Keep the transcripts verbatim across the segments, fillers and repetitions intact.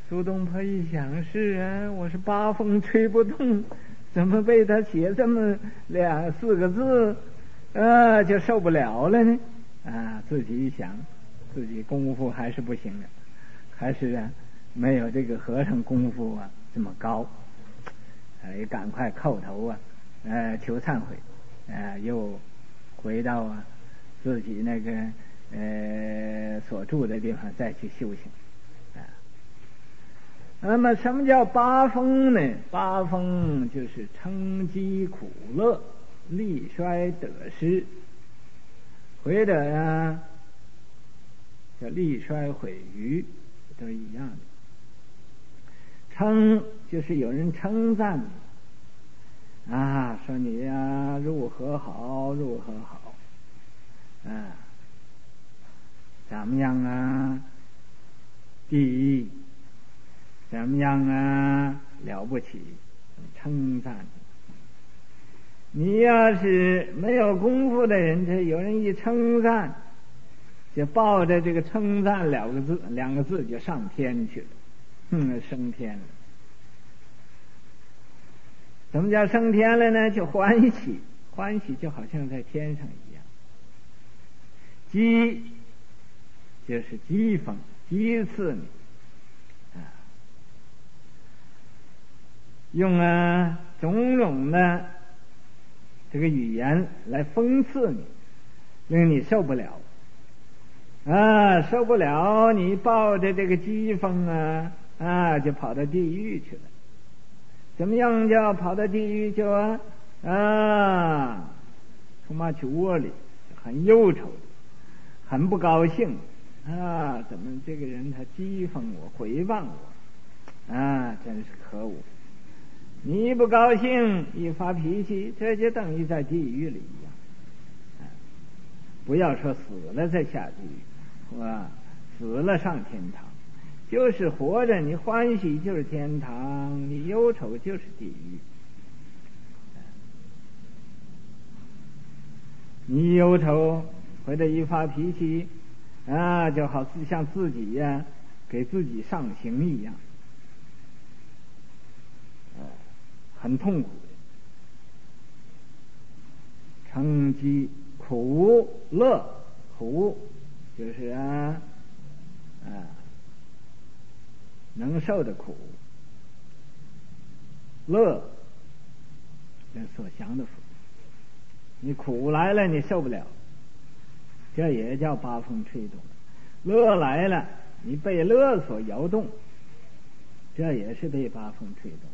苏东坡一想，是啊，我是八风吹不动，怎么被他写这么两四个字，啊，就受不了了呢？啊，自己一想，自己功夫还是不行的，还是啊，没有这个和尚功夫啊这么高，呃，也赶快叩头啊，呃，求忏悔，呃，又回到啊自己那个呃所住的地方再去修行。那么什么叫八风呢？八风就是称疾苦乐、利衰得失。回得呀，叫利衰毁誉，都是一样的。称就是有人称赞你啊，说你呀如何好，如何好，啊，怎么样啊？第一。怎么样啊？了不起，称赞你。你要是没有功夫的人，这有人一称赞，就抱着这个称赞两个字，两个字就上天去了，哼，升天了。什么叫升天了呢？就欢喜，欢喜就好像在天上一样。讥就是讥讽，讥刺你。用啊种种的这个语言来讽刺你，令你受不了啊，受不了，你抱着这个讥讽啊啊，就跑到地狱去了。怎么样叫跑到地狱去啊？啊，出马去窝里，很忧愁，很不高兴啊！怎么这个人他讥讽我、诽谤我啊？真是可恶！你一不高兴，一发脾气，这就等于在地狱里一样。啊、不要说死了再下地狱，是吧？死了上天堂，就是活着，你欢喜就是天堂，你忧愁就是地狱。啊、你忧愁或者一发脾气啊，就好似像自己呀、啊、给自己上刑一样。很痛苦的，称疾苦乐，苦就是啊啊能受的苦，乐这所享的福。你苦来了，你受不了，这也叫八风吹动；乐来了，你被乐所摇动，这也是被八风吹动。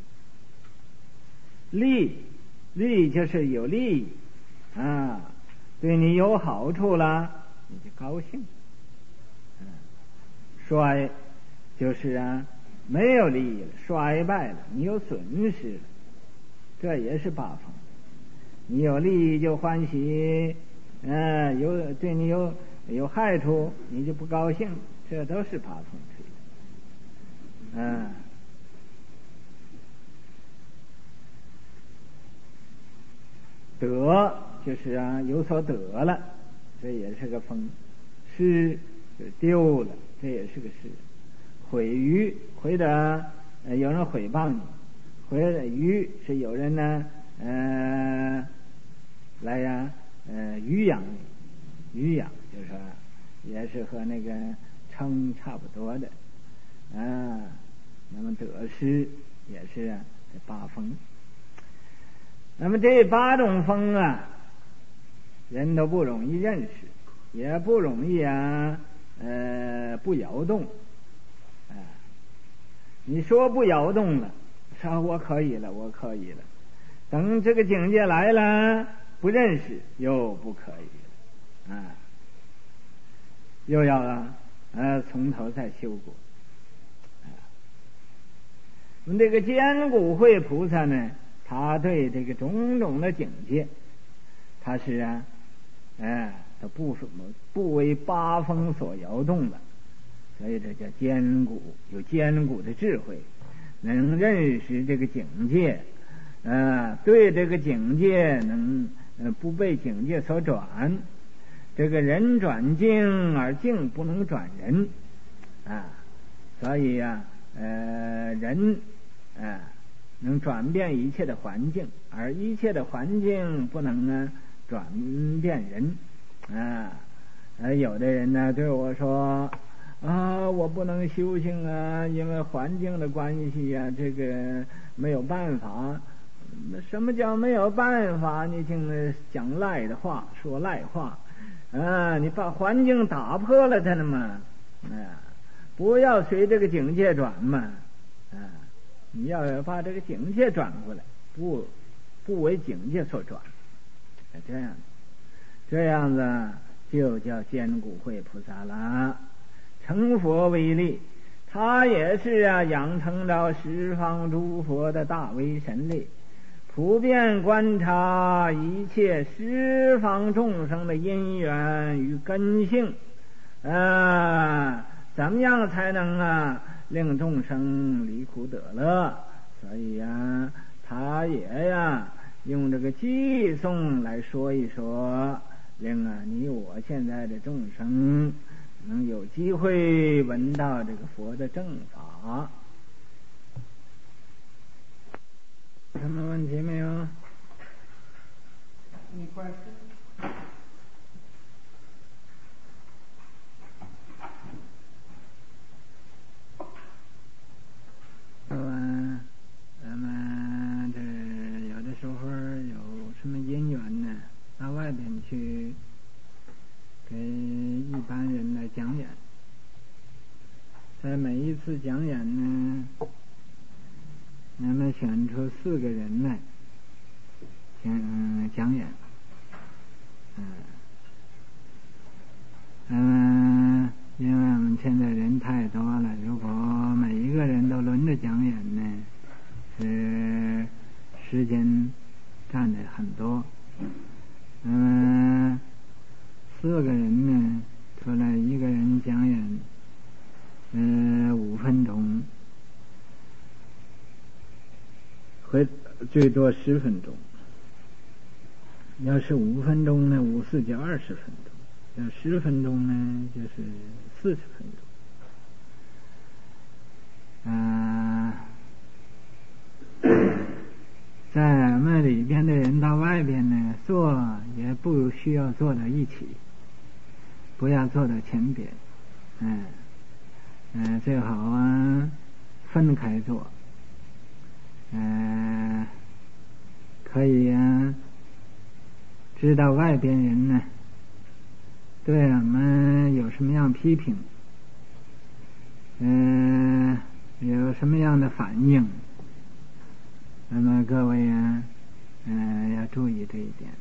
利利就是有利益啊，对你有好处了，你就高兴。嗯，衰就是啊没有利益了，衰败了，你有损失了，这也是八风。你有利益就欢喜，嗯、呃，有对你有有害处，你就不高兴，这都是八风吹的。嗯。得就是啊有所得了，这也是个风；失就丢了，这也是个失；毁誉毁的、呃、有人诽谤你，毁的誉是有人呢呃来呀呃赡养你，赡养就是说也是和那个称差不多的啊。那么得失也是啊这八风。那么这八种风啊，人都不容易认识，也不容易啊，呃，不摇动。啊、呃，你说不摇动了，说我可以了，我可以了。等这个境界来了，不认识又不可以了，啊，又要啊，呃，从头再修过。啊，我们这个坚固慧菩萨呢？他对这个种种的境界，他是啊，哎，他不什么不为八风所摇动的，所以这叫坚固，有坚固的智慧，能认识这个境界，啊，对这个境界能呃不被境界所转，这个人转境而境不能转人，啊，所以呀、 呃人啊、呃、能转变一切的环境，而一切的环境不能呢转变人啊。呃有的人呢对我说啊，我不能修行啊，因为环境的关系呀、啊，这个没有办法。什么叫没有办法？你听讲赖的话，说赖话啊！你把环境打破了它了嘛？啊，不要随这个境界转嘛！啊，你要把这个境界转过来，不不为境界所转，这样这样子就叫坚固慧菩萨了。成佛为例，他也是啊，养成了十方诸佛的大威神力，普遍观察一切十方众生的因缘与根性啊，怎么样才能啊令众生离苦得乐？所以呀，他也呀用这个偈颂来说一说，令啊你我现在的众生能有机会闻到这个佛的正法。什么问题没有？ 你快说。 说完，咱们这有的时候有什么因缘呢，到外边去给一般人来讲演，在每一次讲演呢，咱们选出四个人来讲讲演，嗯，嗯，因为我们现在人太多了，如果每一个人都轮着讲演呢，是时间占的很多。嗯，四个人呢，出来一个人讲演，嗯、呃，五分钟，会最多十分钟。要是五分钟呢，五四就二十分钟；要十分钟呢，就是四十分钟。啊、呃，在俺们里边的人到外边呢，坐也不需要坐到一起，不要坐到前边，嗯、呃，嗯、呃，最好啊分开坐，嗯、呃，可以啊。知道外边人呢对我们有什么样批评，嗯、呃，有什么样的反应，那么各位啊，嗯、呃，要注意这一点。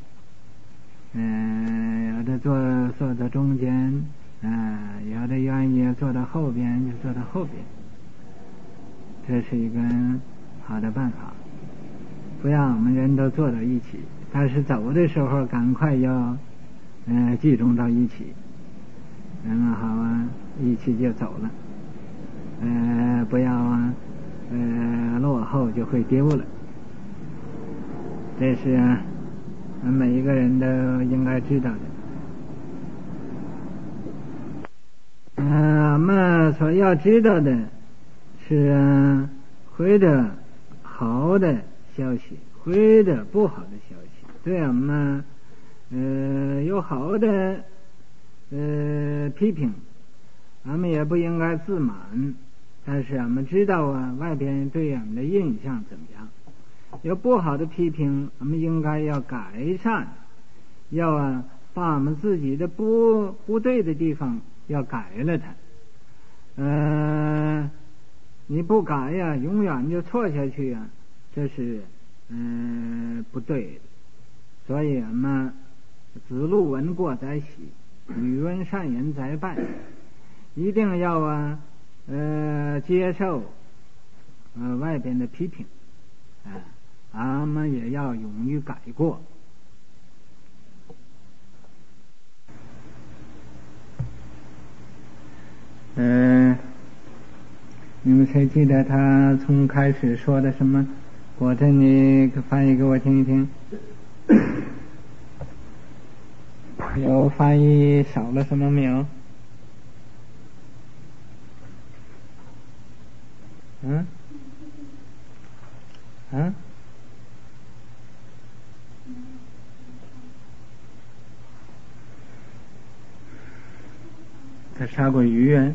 嗯、呃，有的坐坐到中间，啊、呃，有的愿意坐到后边就坐到后边，这是一个好的办法，不让我们人都坐到一起。但是走的时候赶快要呃集中到一起，那么好啊，一起就走了，呃不要啊呃落后就会丢了，这是啊每一个人都应该知道的。呃我们所要知道的是啊回的好的消息，回的不好的消息。对我们呃有好的呃批评，我们也不应该自满，但是我们知道啊外边对我们的印象怎么样，有不好的批评我们应该要改善，要啊把我们自己的不不对的地方要改了它，呃你不改呀永远就错下去呀，这是嗯、呃、不对的。所以我们子路闻过则喜，语闻善言则拜，一定要啊呃接受呃外边的批评，啊，俺们也要勇于改过。嗯、呃，你们谁记得他从开始说的什么？果真你翻译给我听一听。有翻译少了什么没有？ 嗯嗯，他杀过鱼啊？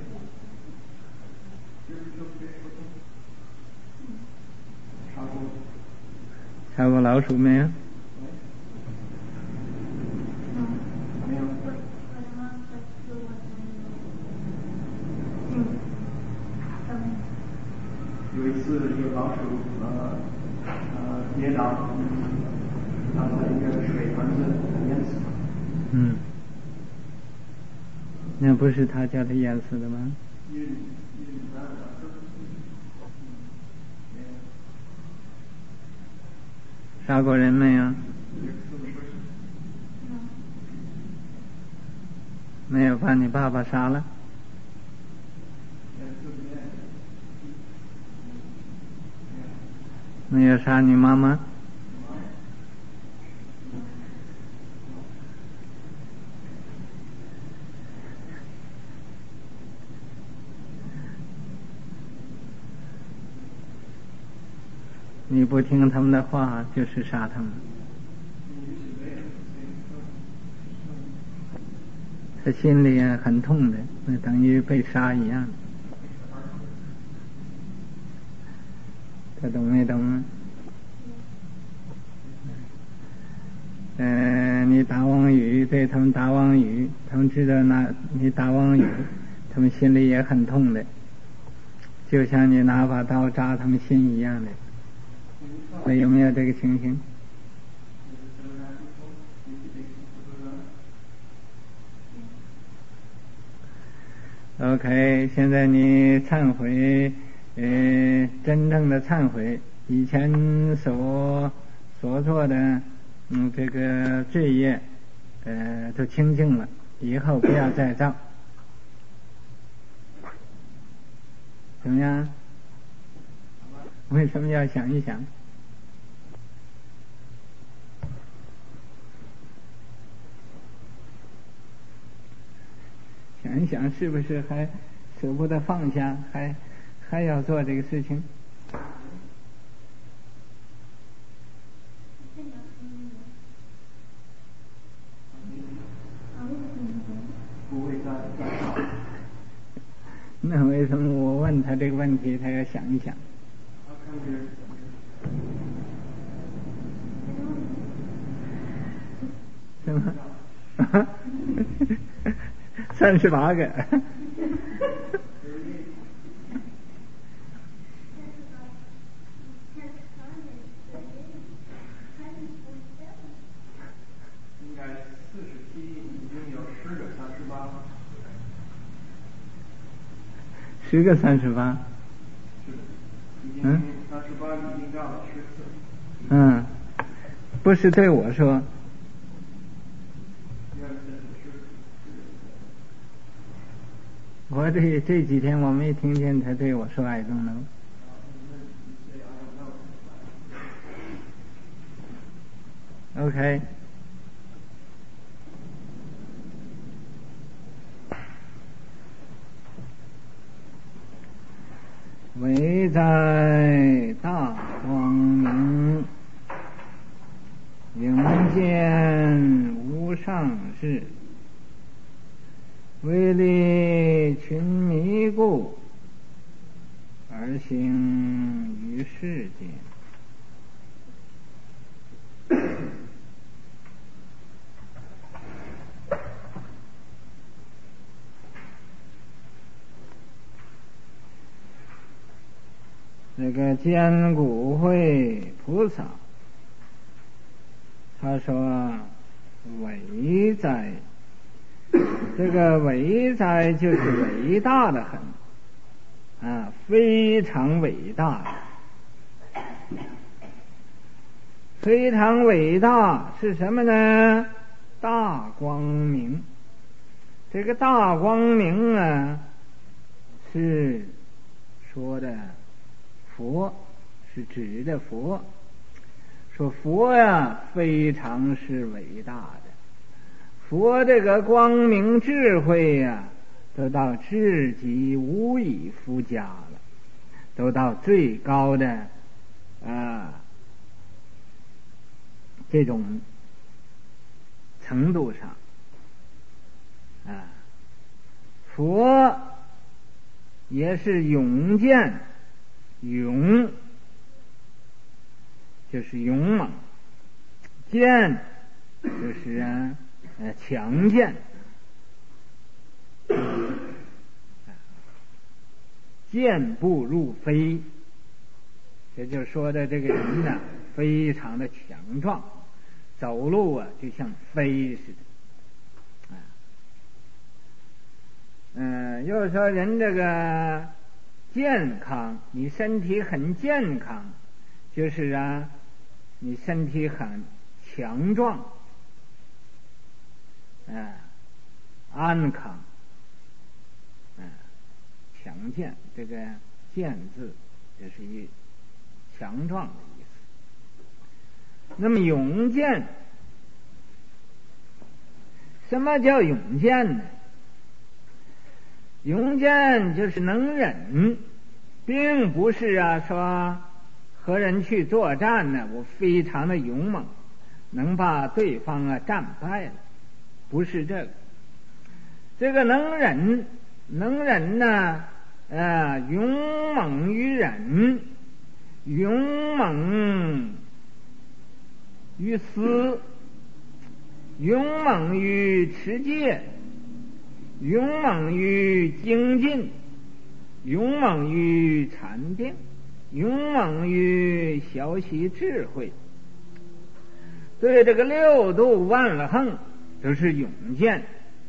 杀过老鼠没有？ 有一次，有老鼠呃呃跌倒，然后一个水盆子淹死了。 嗯，那不是他叫他淹死的吗？杀过人没有？没有，把你爸爸杀了？没有杀你妈妈？你不听他们的话，就是杀他们。他心里很痛的，那等于被杀一样。他懂没懂啊？呃，你打网鱼，对他们打网鱼，他们知道那你打网鱼，他们心里也很痛的，就像你拿把刀扎他们心一样的。那有没有这个情形？OK， 现在你忏悔，呃，真正的忏悔，以前所所做的，嗯，这个罪业，呃，都清净了，以后不要再造，怎么样？为什么要想一想？想一想，是不是还舍不得放下，还还要做这个事情？那为什么我问他这个问题，他要想一想？是吗？三十八个。 应该四十七已经有十个三十八。 十个三十八。 是的，已经三十八已经到了十次。 嗯，不是对我说。我这这几天我没听见他对我说I don't know。OK。唯在大光明，永见无上士，为利群迷故，而行于世间。这个坚固会菩萨，他说伟哉，这个伟哉就是伟大的很啊，非常伟大的，非常伟大是什么呢？大光明。这个大光明啊，是说的佛，是指的佛，说佛呀非常是伟大的，佛这个光明智慧呀都到至极无以复加了， 走到最高的啊这种程度上啊。佛也是勇健，勇就是勇猛，健就是啊呃强健，健步如飞，这就说的这个人呢非常的强壮，走路啊就像飞似的。嗯，又说人这个健康，你身体很健康，就是啊，你身体很强壮，啊，安康，啊，强健。这个健字，就是一强壮的意思。那么勇健，什么叫勇健呢？勇健就是能忍，并不是啊说和人去作战呢，我非常的勇猛，能把对方啊战败了，不是这个。这个能忍，能忍呢，呃，勇猛于忍，勇猛于私，勇猛于持戒，勇猛于精进，勇猛于禅定，勇猛于学习智慧。对这个六度万行都是勇健，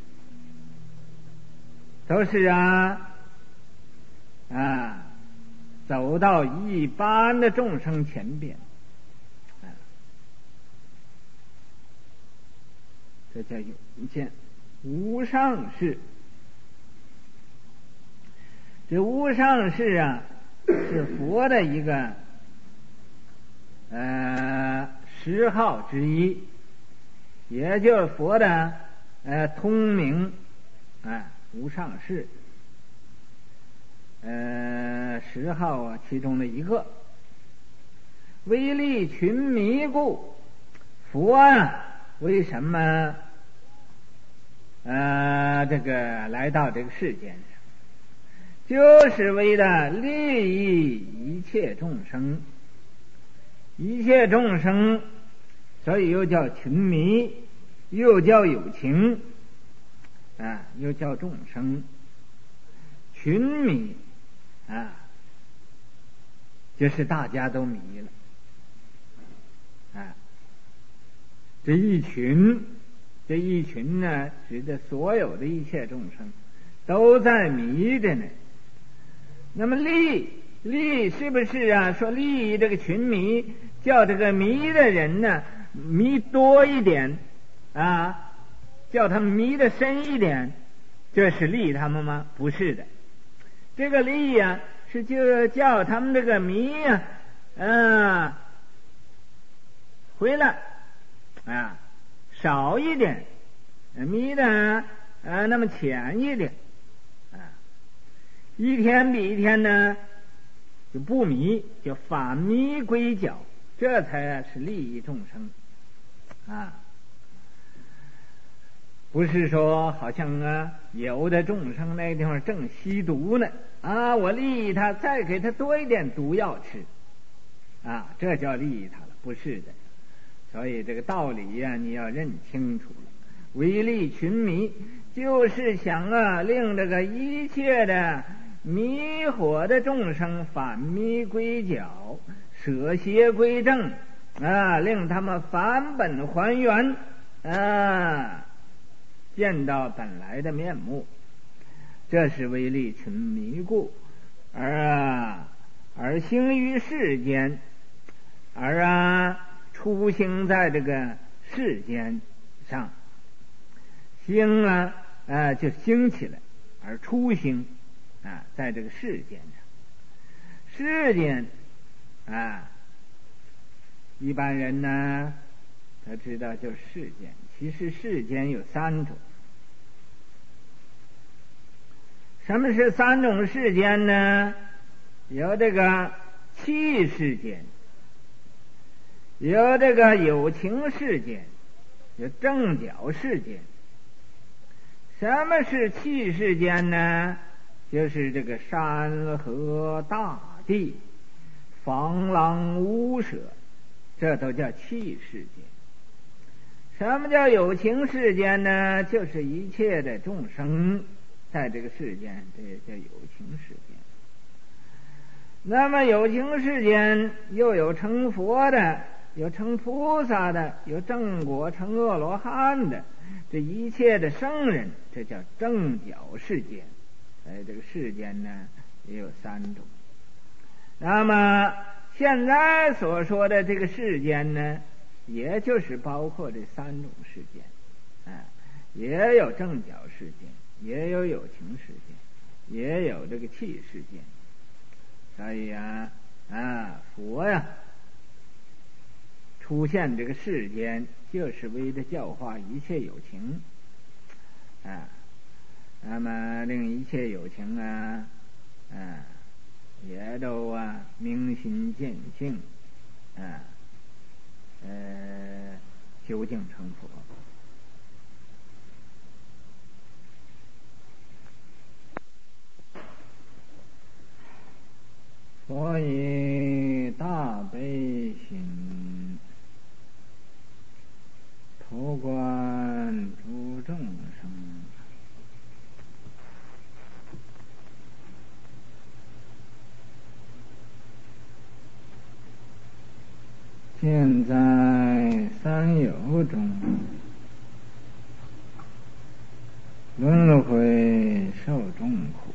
都是啊啊走到一般的众生前边，啊，这叫勇健。无上士，这无上士啊，是佛的一个呃十号之一，也就是佛的呃通名啊、呃，无上士，呃十号啊其中的一个。威力群迷故，佛啊为什么？呃，这个来到这个世间上，就是为了利益一切众生，一切众生，所以又叫群迷，又叫有情，啊，又叫众生。群迷啊，就是大家都迷了，啊，这一群。这一群呢，指的所有的一切众生都在迷着呢。那么利利是不是啊？说利益这个群迷，叫这个迷的人呢迷多一点啊，叫他们迷的深一点，这是利他们吗？不是的，这个利呀、啊、是就叫他们这个迷呀、啊，啊，回来啊。少一点，迷的呃那么浅一点，啊，一天比一天呢就不迷，就反迷归角，这才是利益众生啊！不是说好像啊有的众生那个地方正吸毒呢啊，我利益他，再给他多一点毒药吃啊，这叫利益他了，不是的。所以这个道理呀、啊，你要认清楚了。唯利群迷，就是想啊，令这个一切的迷惑的众生反迷归角，舍邪归正啊，令他们返本还原啊，见到本来的面目。这是唯利群迷故，而啊，而行于世间，而啊。出行在这个世间上，兴啊，呃，就兴起来，而出行啊，在这个世间上，世间啊，一般人呢，他知道就是世间，其实世间有三种。什么是三种世间呢？ 有这个气世间，有这个有情世间，有正角世间。什么是气世间呢？就是这个山河大地、房廊屋舍，这都叫气世间。什么叫有情世间呢？就是一切的众生在这个世间，这也叫有情世间。那么有情世间又有成佛的，有成菩萨的，有正果成阿罗汉的，这一切的圣人，这叫正角世间。哎，这个世间呢也有三种。那么现在所说的这个世间呢，也就是包括这三种世间，啊，也有正角世间，也有有情世间，也有这个气世间。所以啊啊，佛呀出现这个世间，就是为了教化一切有情啊。那么令一切有情啊啊也都啊明心见性啊呃究竟成佛。所以大悲心图观诸众生，现在三有中，轮回受众苦。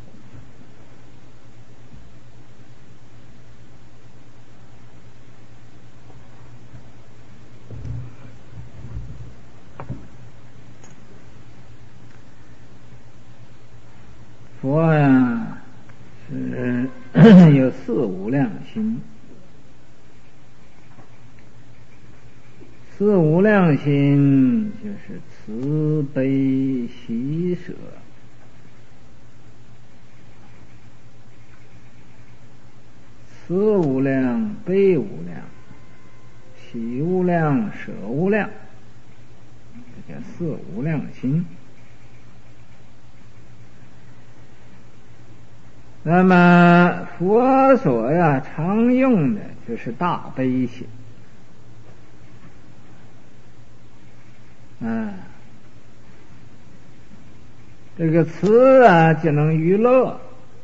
佛呀是有四无量心，四无量心就是慈悲喜舍，慈无量、悲无量、喜无量、舍无量，这叫四无量心。那么佛所呀常用的就是大悲心，啊，这个慈啊就能娱乐，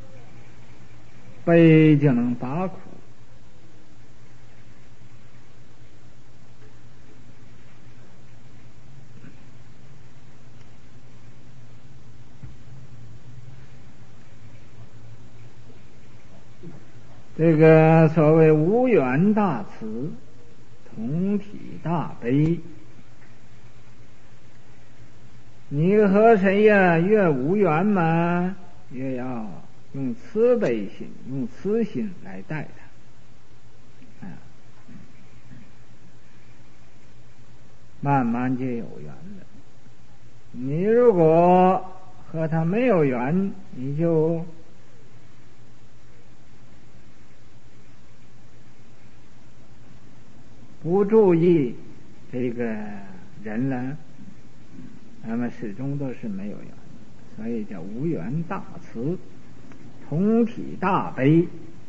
悲就能拔苦。这个所谓无缘大慈，同体大悲，你和谁呀越无缘嘛，越要用慈悲心、用慈心来待他，啊，慢慢就有缘了。你如果和他没有缘，你就不注意这个人了，那么始终都是没有缘，所以叫无缘大慈，同体大悲。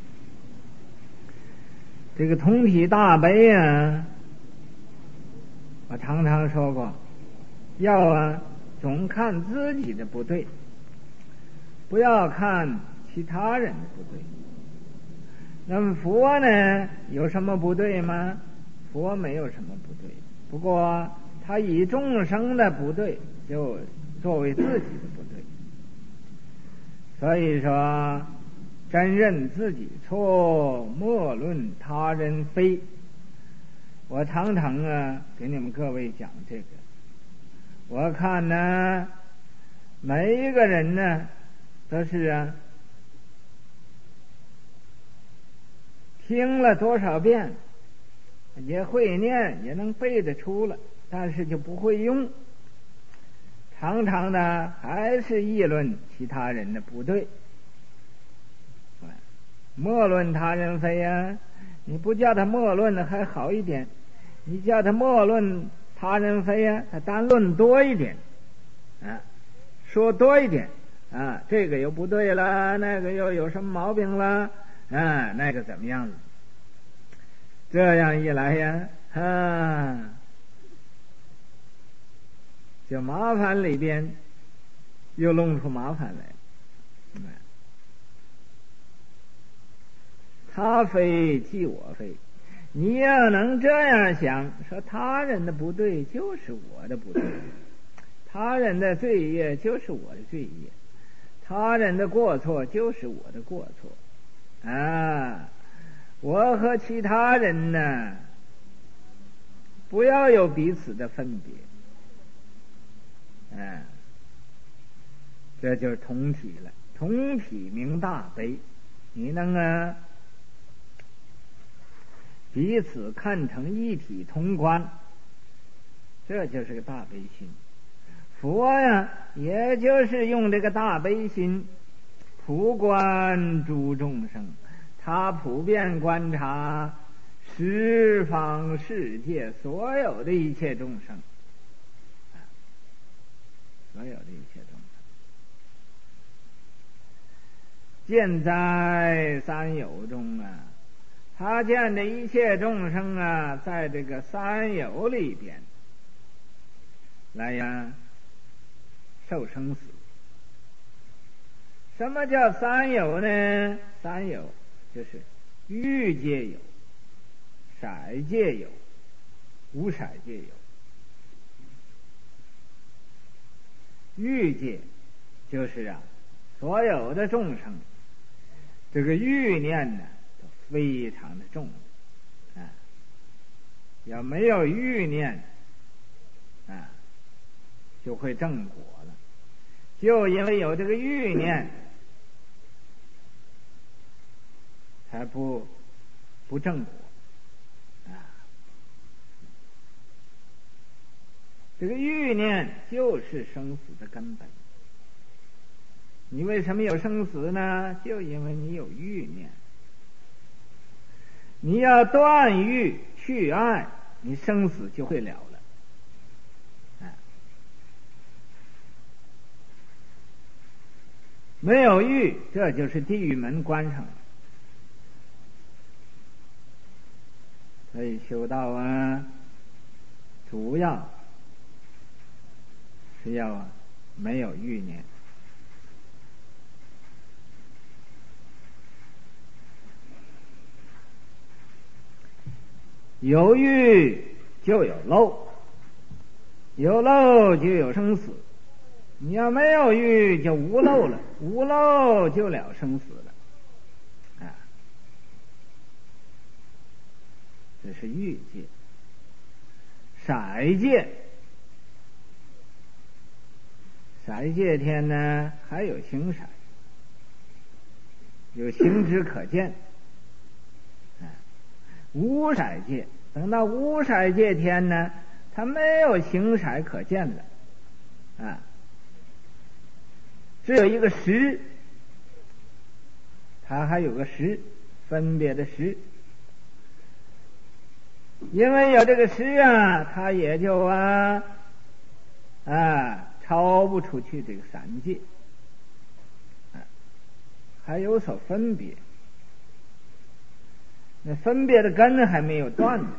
这个同体大悲啊，我常常说过，要啊总看自己的不对，不要看其他人的不对。那么佛呢，有什么不对吗？佛没有什么不对，不过他以众生的不对就作为自己的不对，所以说真认自己错，莫论他人非。我常常啊给你们各位讲这个，我看呢每一个人呢都是啊听了多少遍也会念，也能背得出了，但是就不会用，常常呢还是议论其他人的不对。 莫论他人非呀，你不叫他莫论的还好一点，你叫他莫论他人非呀，他单论多一点啊，说多一点啊，这个又不对了，那个又有什么毛病了啊，那个怎么样子？这样一来呀，啊，就麻烦里边又弄出麻烦来。他非即我非，你要能这样想，说他人的不对就是我的不对，他人的罪业就是我的罪业，他人的过错就是我的过错啊！我和其他人呢，不要有彼此的分别，啊，这就是同体了。同体明大悲，你能啊彼此看成一体同观，这就是个大悲心。佛呀，也就是用这个大悲心普观诸众生，他普遍观察十方世界所有的一切众生，所有的一切众生，见在三有中啊，他见的一切众生啊，在这个三有里边来呀受生死。什么叫三有呢？三有就是欲界有、色界有、无色界有。欲界就是啊，所有的众生这个欲念呢都非常的重啊，要没有欲念啊，就会正果了。就因为有这个欲念，才不不正果啊。这个欲念就是生死的根本。你为什么有生死呢？就因为你有欲念。你要断欲去爱，你生死就会了了。啊，没有欲，这就是地狱门关上了。所以修道啊，主要是要啊没有欲念。有欲就有漏，有漏就有生死。你要没有欲就无漏了，无漏就了生死了啊！这是欲界。色界，色界天呢还有形色，有形之可见。无色界，等到无色界天呢，它没有形色可见了啊，只有一个识，它还有个识，分别的识。因为有这个识啊，它也就啊啊超不出去这个三界啊，还有所分别。那分别的根还没有断呢，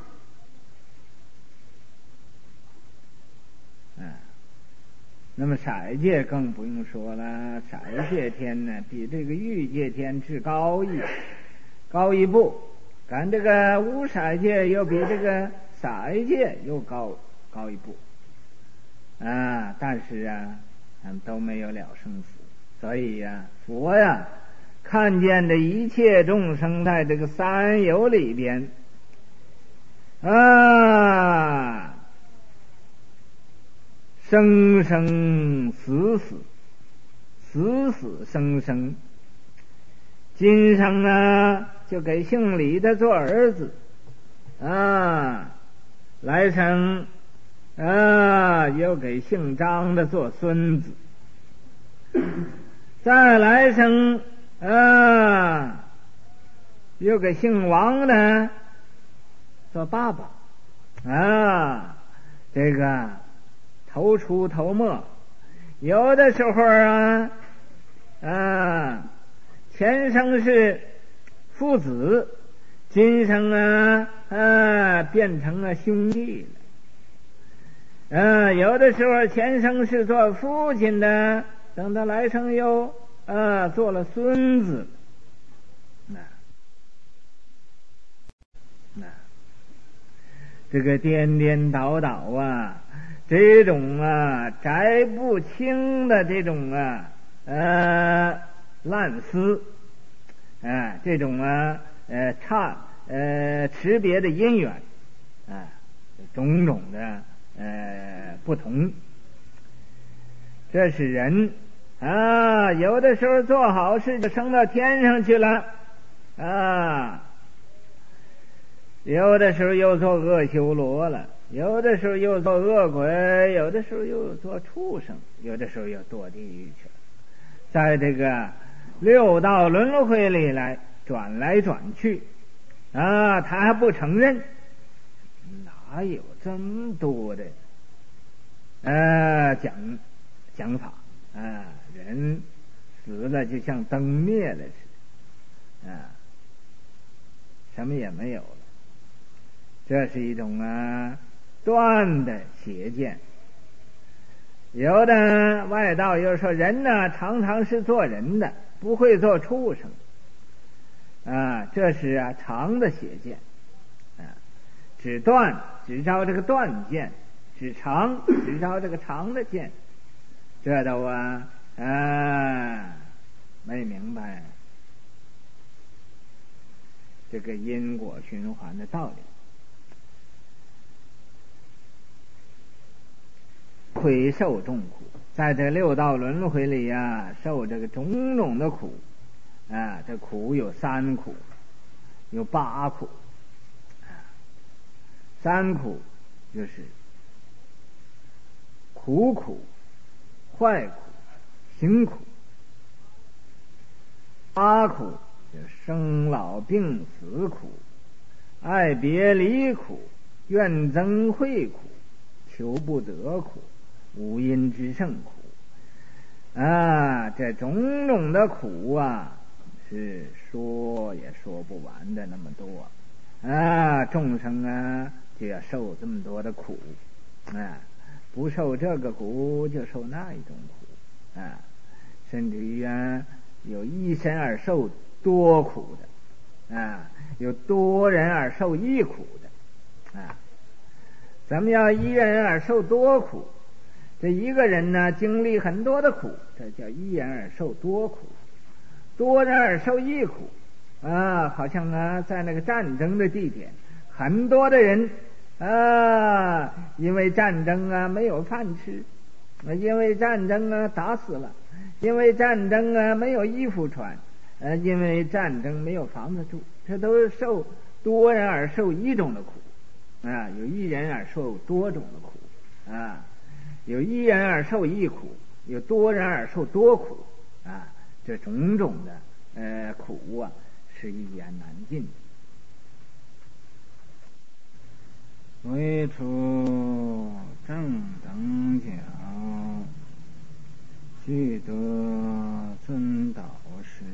啊，那么色界更不用说了，色界天呢比这个欲界天至高一高一步，赶这个无色界又比这个色界又高高一步，啊，但是啊，嗯，都没有了生死，所以呀、啊，佛呀。看见的一切众生在这个三有里边啊，生生死死，死死生生。今生啊，就给姓李的做儿子啊，来生啊，又给姓张的做孙子，再来生啊， 有个姓王的做爸爸啊，这个头出头没，有的时候啊啊，前生是父子，今生啊啊变成了兄弟了，啊，有的时候前生是做父亲的，等到来生又啊做了孙子，那那这个颠颠倒倒啊，这种啊摘不清的这种啊呃烂丝啊，这种啊呃差呃识别的因缘啊，种种的呃不同，这是人啊，有的时候做好事就升到天上去了啊，有的时候又做恶修罗了，有的时候又做恶鬼，有的时候又做畜生，有的时候又堕地狱去了，在这个六道轮回里来转来转去啊，他还不承认，哪有这么多的呃讲讲法啊？人死了就像灯灭了似的啊，什么也没有了。这是一种啊断的邪见。有的外道又说人呢常常是做人的，不会做畜生啊，这是啊常的邪见啊，只断只招这个断见，只常只招这个常的见，这都啊啊没明白这个因果循环的道理。会受众苦，在这六道轮回里啊，受这个种种的苦啊，这苦有三苦，有八苦啊。三苦就是苦苦、坏苦、行苦；八苦就是生老病死苦、爱别离苦、怨憎会苦、求不得苦、五阴之盛苦啊，这种种的苦啊，是说也说不完的那么多啊，众生啊就要受这么多的苦啊，不受这个苦就受那一种苦啊，甚至于啊有一身而受多苦的啊，有多人而受一苦的啊。咱们要一人而受多苦，这一个人呢经历很多的苦，这叫一人而受多苦；多人而受一苦啊，好像啊在那个战争的地点，很多的人啊因为战争啊没有饭吃，因为战争啊打死了，因为战争啊没有衣服穿，呃因为战争没有房子住，这都是受多人而受一种的苦啊，有一人而受多种的苦啊，有一人而受一苦，有多人而受多苦啊，这种种的呃苦啊是一言难尽。唯除正等觉，具得尊导师，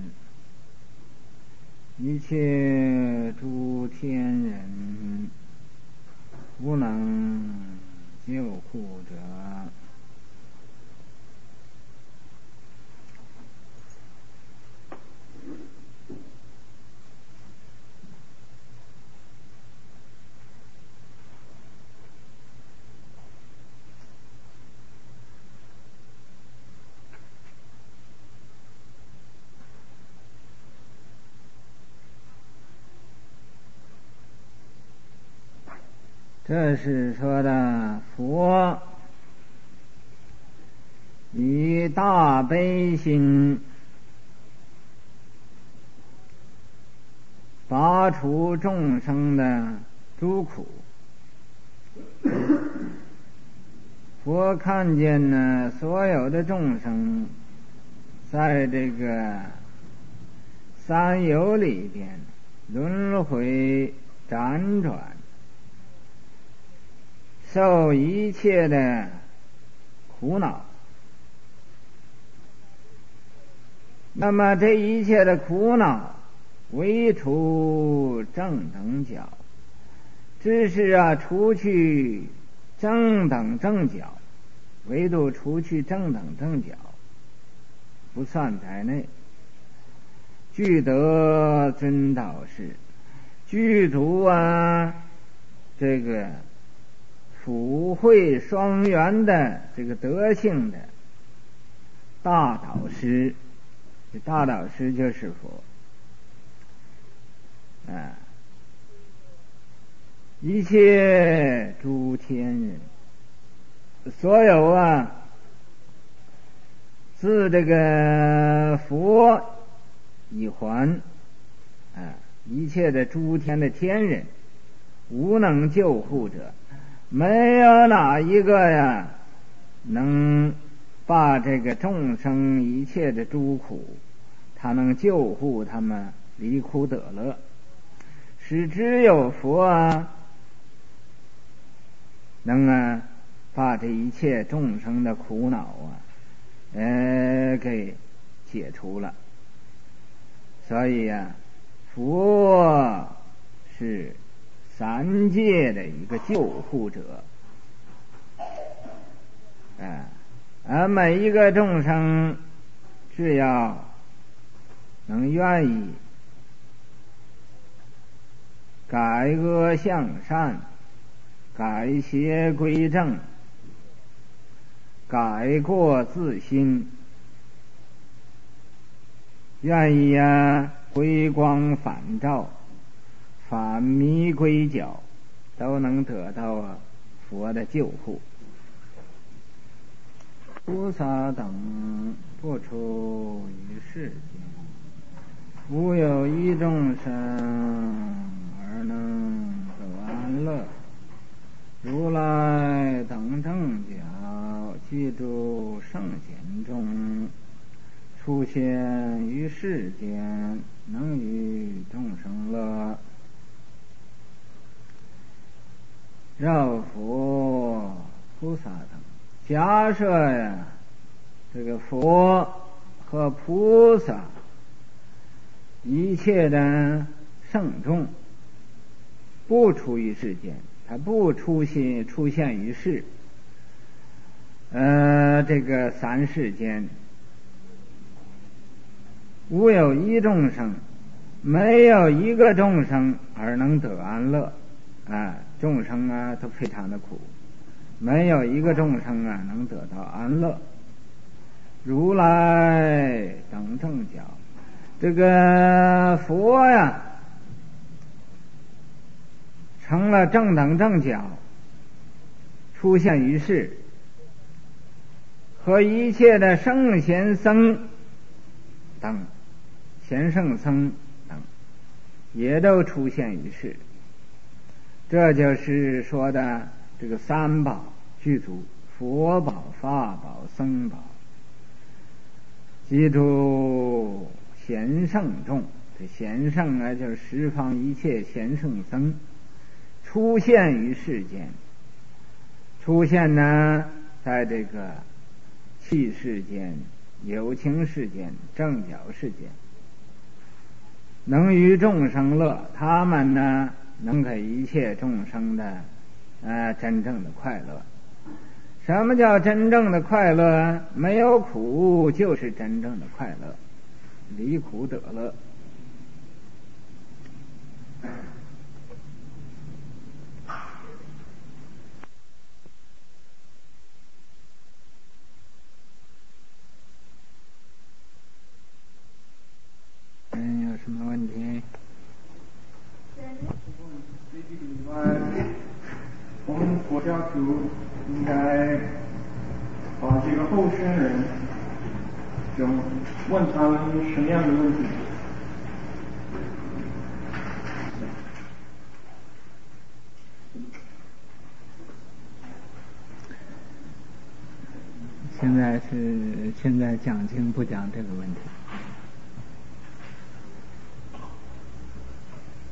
一切诸天人无能救护者。这是说的佛以大悲心拔除众生的诸苦。佛看见呢所有的众生在这个三有里边轮回辗转，受一切的苦恼。那么这一切的苦恼，唯除正等觉，只是啊，除去正等正觉，唯独除去正等正觉，不算在内。具得真导师，具足啊，这个普惠双圆的这个德性的大导师。这大导师就是佛啊，一切诸天人，所有啊，自这个佛以还啊，一切的诸天的天人，无能救护者，没有哪一个呀能把这个众生一切的诸苦，他能救护他们离苦得乐，是只有佛啊能啊把这一切众生的苦恼啊呃给解除了。所以啊，佛是三界的一个救护者啊，而每一个众生只要能愿意改恶向善，改邪归正，改过自新，愿意啊回光返照，返迷归觉，都能得到啊佛的救护。菩萨等不出于世间，无有一众生而能得安乐。如来等正觉，记住圣贤中，出现于世间，能与众生乐。绕佛菩萨等，假设呀，这个佛和菩萨一切的圣众不出于世间，他不出现出现于世，呃，这个三世间，无有一众生，没有一个众生而能得安乐啊！众生啊都非常的苦，没有一个众生啊能得到安乐。如来等正觉，这个佛呀成了正等正觉，出现于世，和一切的圣贤僧等贤圣僧等也都出现于世。这就是说的这个三宝具足，佛宝、法宝、僧宝。记住贤圣众，这贤圣啊就是十方一切贤圣僧出现于世间，出现呢在这个器世间、有情世间、正觉世间，能与众生乐，他们呢能给一切众生的呃真正的快乐。什么叫真正的快乐？没有苦就是真正的快乐，离苦得乐。嗯，有什么问题？ 我们佛教徒应该把这个候选人，就问他们什么样的问题？ 现在是现在讲经不讲这个问题。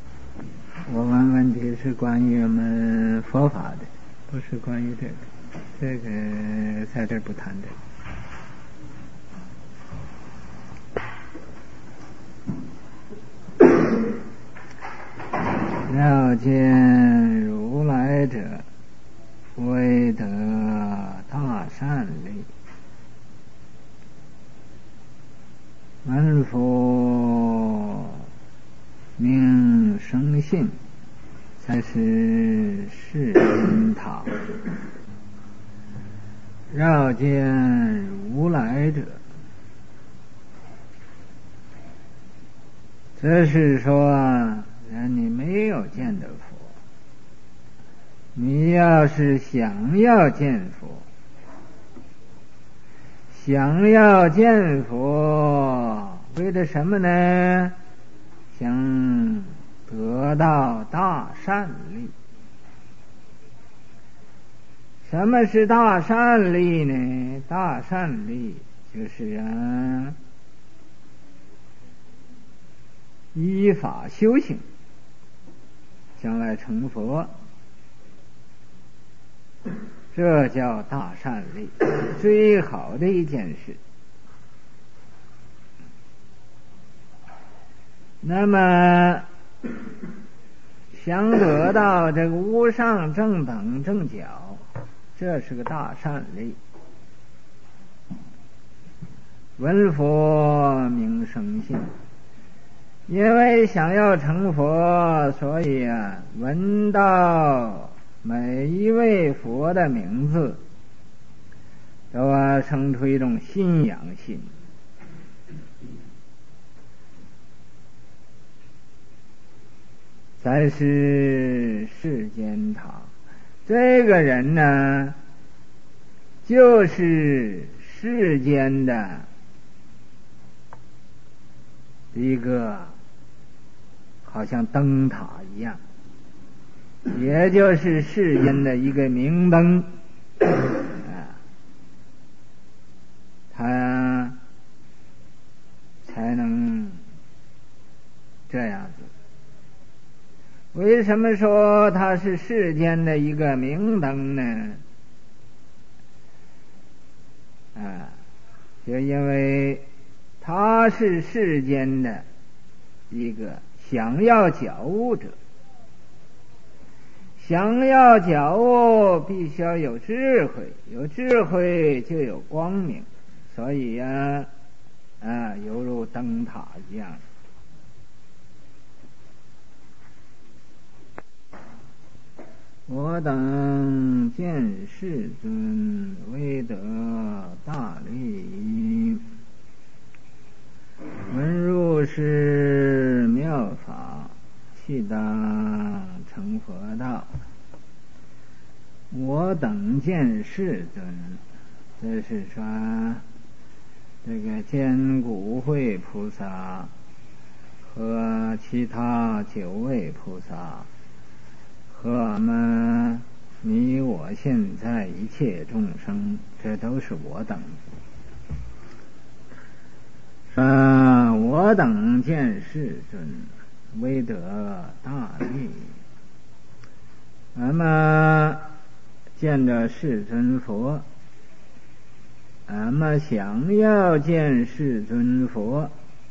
我问问题是关于我们佛法的，不是关于这个，这个在这儿不谈这个。要见如来者，为得大善利。闻佛名生信，才是世间塔。要见如来者，这是说你没有见得佛，你要是想要见佛，想要见佛，为了什么呢？想得到大善利。什么是大善利呢？大善利就是啊，依法修行，将来成佛，这叫大善利，最好的一件事。那么想得到这个无上正等正觉，这是个大善利。闻佛名生信，因为想要成佛，所以啊，闻到每一位佛的名字，都要生出一种信仰心。才是世间塔。这个人呢，就是世间的一个好像灯塔一样，也就是世间的一个明灯啊，他才能这样子。为什么说它是世间的一个明灯呢？啊，就因为它是世间的一个想要觉悟者，想要觉悟必须要有智慧，有智慧就有光明，所以呀、啊，啊，犹如灯塔一样。我等见世尊，为得大利，闻入世妙法，悉当成佛道。我等见世尊，这是说这个见古慧菩萨和其他九位菩萨，和我们你我现在一切众生，这都是我等。啊，我等见世尊，为得大利。那么见着世尊佛，那么想要见世尊佛，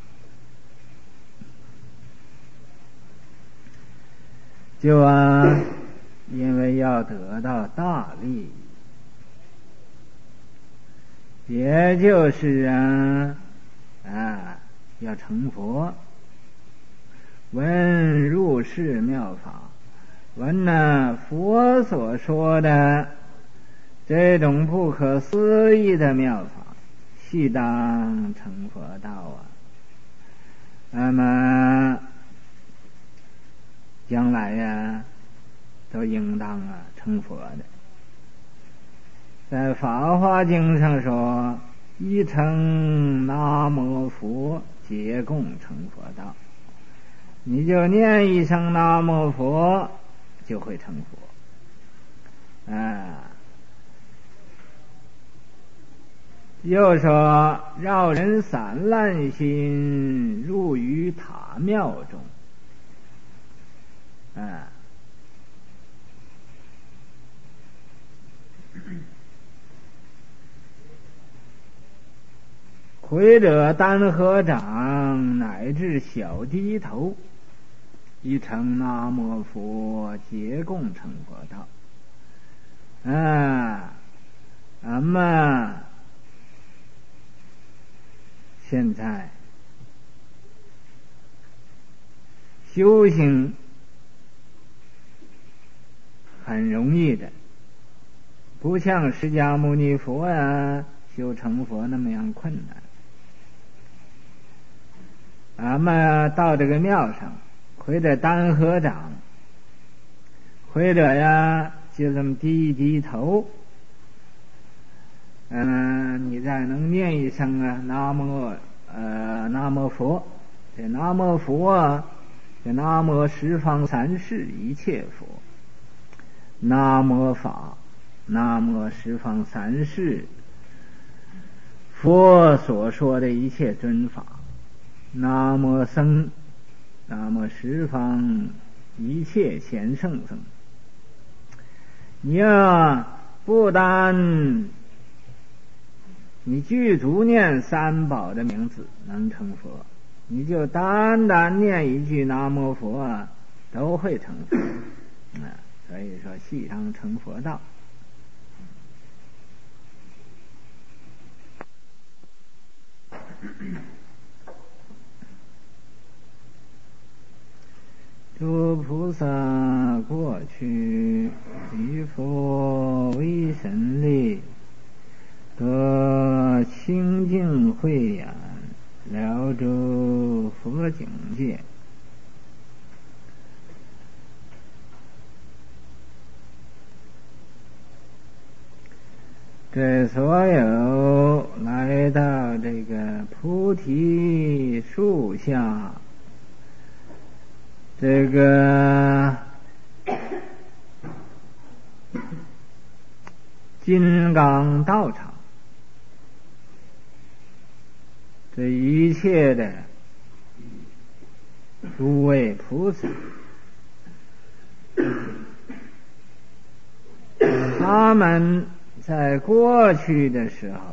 就啊，因为要得到大利，也就是啊啊要成佛，闻入世妙法，闻呢佛所说的这种不可思议的妙法，悉当成佛道啊。那么将来呀、啊，都应当啊成佛的。在《法华经》上说，一称南无佛，皆共成佛道。你就念一声南无佛，就会成佛。啊，又说绕人散乱心，入于塔庙中。啊， 回者单合掌，乃至小低头，一称南无佛，皆共成佛道。啊，俺们现在修行很容易的，不像释迦牟尼佛啊修成佛那么样困难。俺们到这个庙上，或者单合掌，或者呀就这么低一低头，嗯、呃，你再能念一声啊南无呃南无佛，这南无佛啊，这南无十方三世一切佛，南无法，南无十方三世佛所说的一切尊法，南无僧，南无十方一切贤圣僧。你呀，不但你具足念三宝的名字能成佛，你就单单念一句南无佛啊，都会成佛。啊，所以说细当成佛道。诸菩萨过去以佛为神力，得清净慧眼，了诸佛境界。这所有来到这个菩提树下，这个金刚道场，这一切的诸位菩萨，他们在过去的时候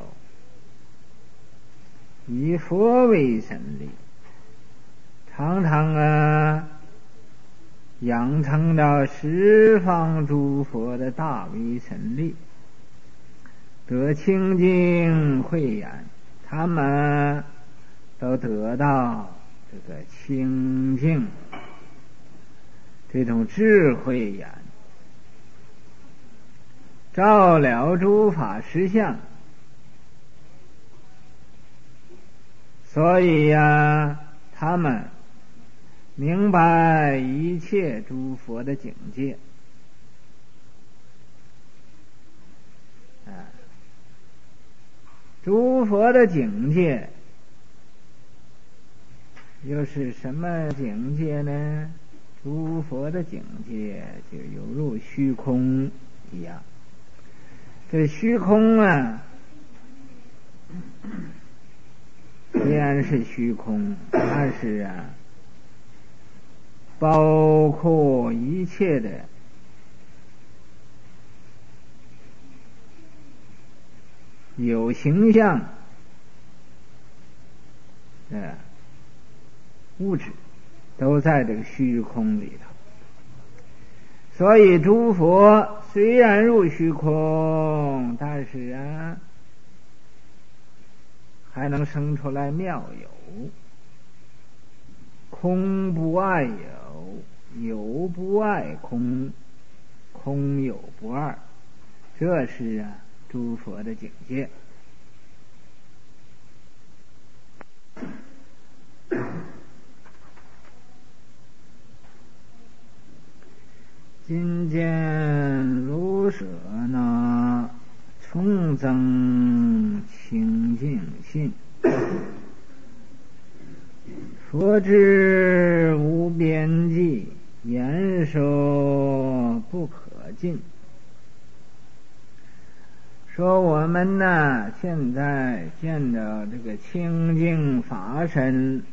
以佛为神力，常常啊养成到十方诸佛的大威神力，得清净慧眼，他们都得到这个清净这种智慧眼，照了诸法实相。所以呀、啊，他们明白一切诸佛的境界。啊，诸佛的境界又是什么境界呢？诸佛的境界就犹如虚空一样。这虚空啊，虽然是虚空，但是啊，包括一切的有形象的物质都在这个虚空里头。所以诸佛虽然入虚空，但是啊还能生出来妙有。空不爱有，有不爱空，空有不二，这是啊诸佛的境界。今见如舍呢，重增清净心。佛之无边际，言说不可尽。说我们呢，现在见到这个清净法身，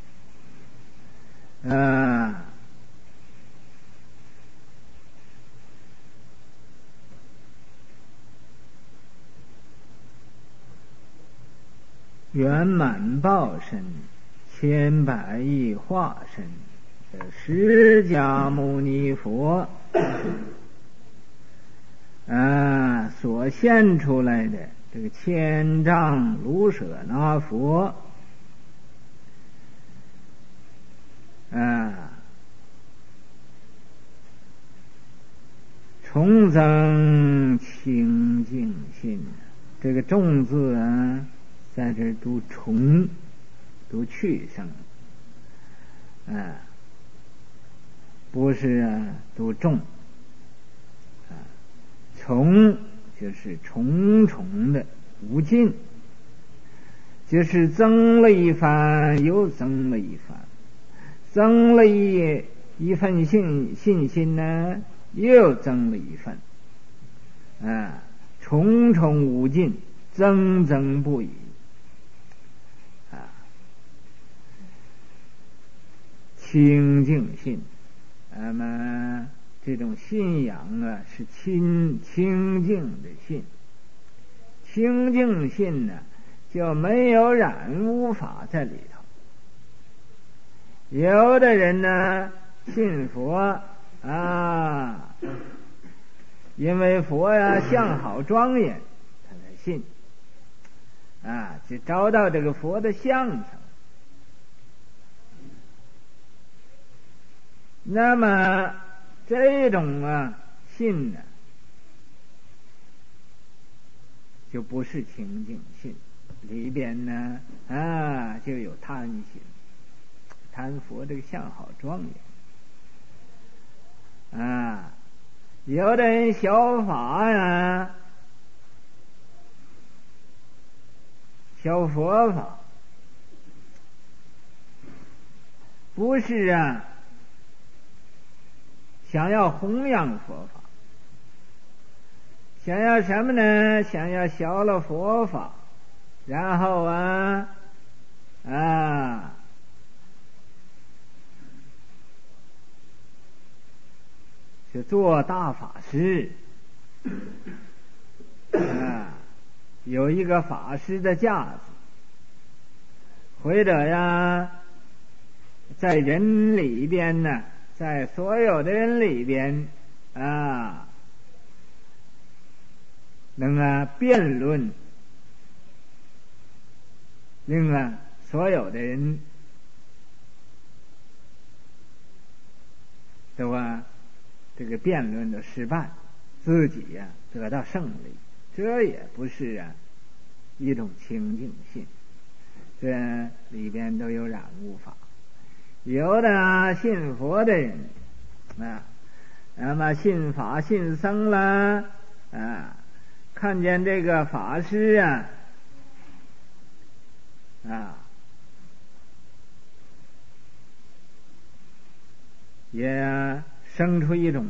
呃， 圆满报身，千百亿化身，释迦牟尼佛啊所现出来的这个千丈卢舍那佛啊，重增清净心。这个重字啊，在这读重，读去声啊，不是啊读重啊。重就是重重的无尽，就是增了一番又增了一番，增了一一份信信心呢，又增了一份啊，重重无尽，增增不已啊。清净信，那么这种信仰啊，是清清净的信。清净信呢，就没有染污法在里头。有的人呢，信佛啊，因为佛呀相好庄严，他才信啊，就找到这个佛的相层。那么这种啊信呢，就不是清净信，里边呢啊就有贪心，贪佛这个相好庄严啊。有的人学法呀，学佛法，不是啊想要弘扬佛法，想要什么呢？想要学了佛法，然后啊啊就做大法师啊，有一个法师的架子，或者呀在人里边呢，在所有的人里边啊，能啊辩论，令啊所有的人都啊这个辩论的失败，自己呀、啊、得到胜利，这也不是啊一种清净信，这里边都有染污法。有的啊信佛的人啊，那么信法信僧啦啊，看见这个法师啊啊，也生出一种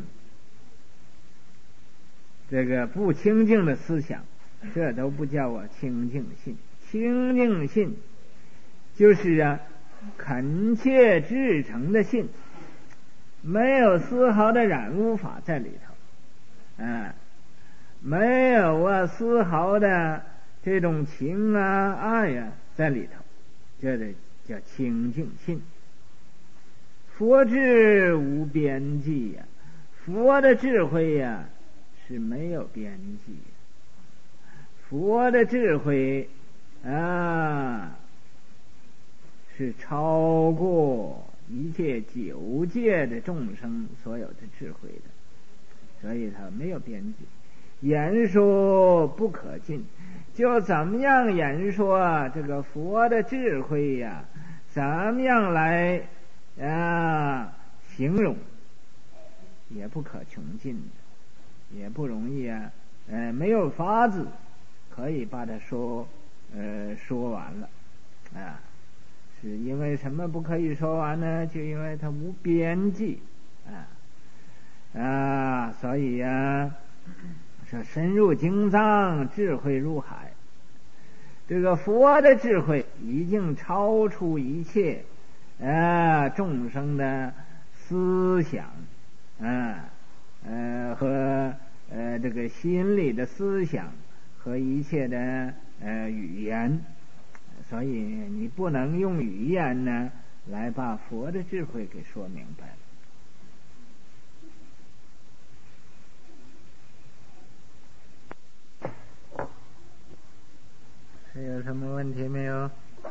这个不清净的思想，这都不叫我清净信。清净信就是啊恳切至诚的信，没有丝毫的染污法在里头，啊，没有啊丝毫的这种情啊爱呀、啊、在里头，这得叫清净信。佛智无边际呀、啊，佛的智慧呀、啊、是没有边际，佛的智慧啊是超过一切九界的众生所有的智慧的，所以它没有边际，言说不可尽。就怎么样言说这个佛的智慧呀、啊，怎么样来啊形容，也不可穷尽的，也不容易啊，呃，没有法子可以把它说呃说完了啊。是因为什么不可以说完呢？就因为它无边际啊啊，所以呀、啊，说深入经藏，智慧入海。这个佛的智慧已经超出一切啊众生的思想啊呃和呃这个心理的思想和一切的呃语言。 所以你不能用语言呢来把佛的智慧给说明白了。还有什么问题没有？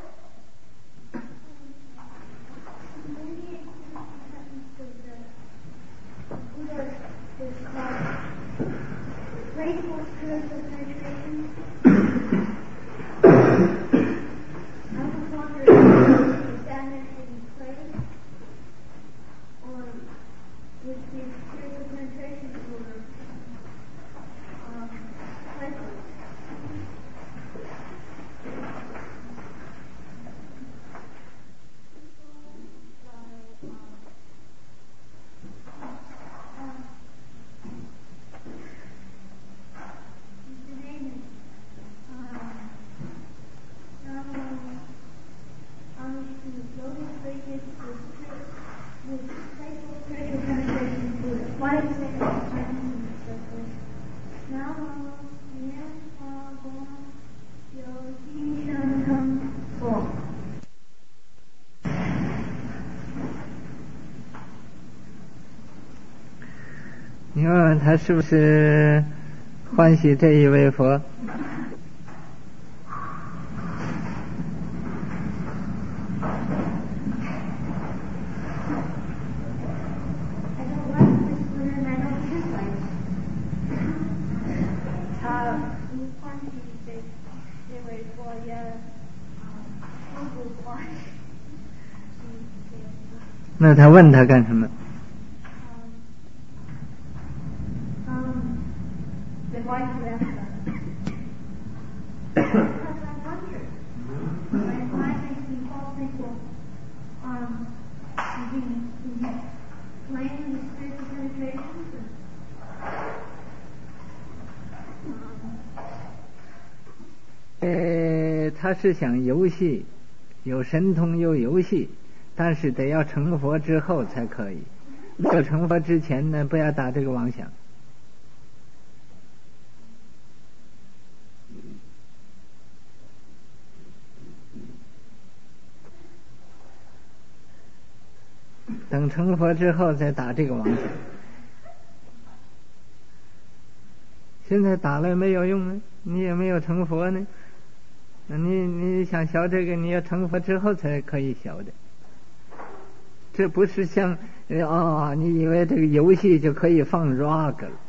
你问问他是不是欢喜这一位佛？那他问他干什么？呃，他是想游戏，有神通又游戏，但是得要成佛之后才可以。没有成佛之前呢，不要打这个妄想。等成佛之后再打这个妄想。现在打了没有用呢，你也没有成佛呢。你你想学这个，你要成佛之后才可以学的。这不是像哦，你以为这个游戏就可以放 rock 了，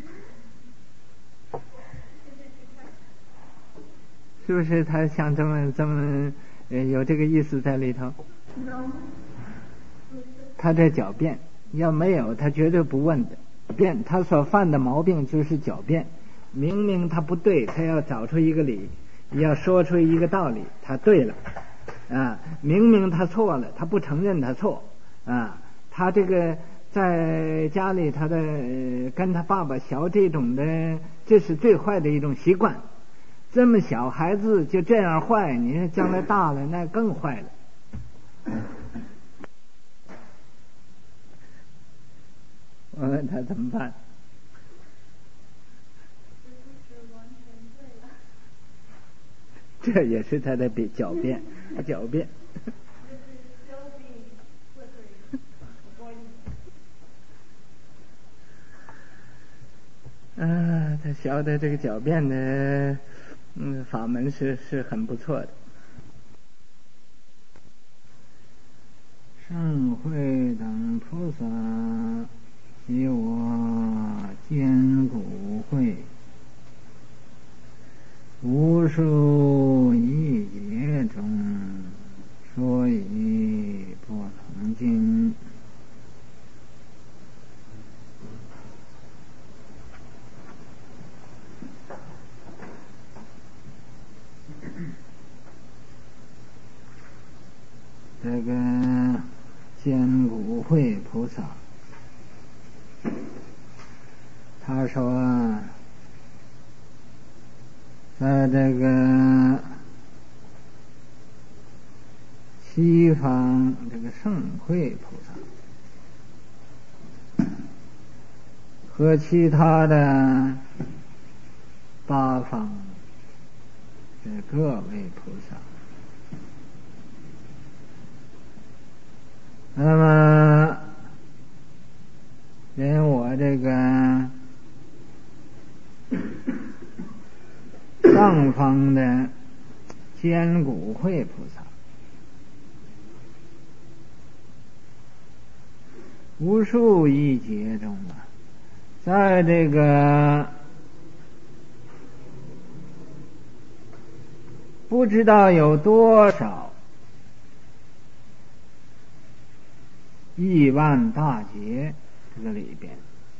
是不是？他想这么这么有这个意思在里头？他在狡辩，要没有他绝对不问的。辩他所犯的毛病就是狡辩，明明他不对，他要找出一个理，要说出一个道理，他对了啊，明明他错了，他不承认他错啊，他这个在家里他的、呃、跟他爸爸学这种的，这是最坏的一种习惯。这么小孩子就这样坏，你说将来大了那更坏了。我问他怎么办？这也是他的狡辩，狡辩。啊，他学的这个狡辩的嗯法门是是很不错的。圣慧等菩萨以我坚固慧，无数亿劫中，所以不能尽。这个坚固慧菩萨他说，在这个西方这个圣慧菩萨和其他的八方的各位菩萨那么连我这个上方的坚固会菩萨，无数亿劫中啊，在这个不知道有多少亿万大劫这个里边，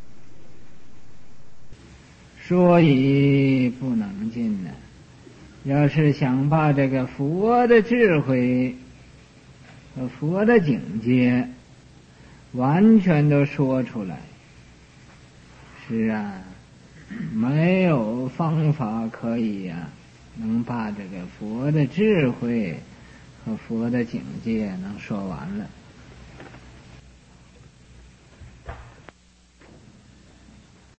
所以不能尽呢。要是想把这个佛的智慧和佛的境界完全都说出来，是啊，没有方法可以啊能把这个佛的智慧和佛的境界能说完了。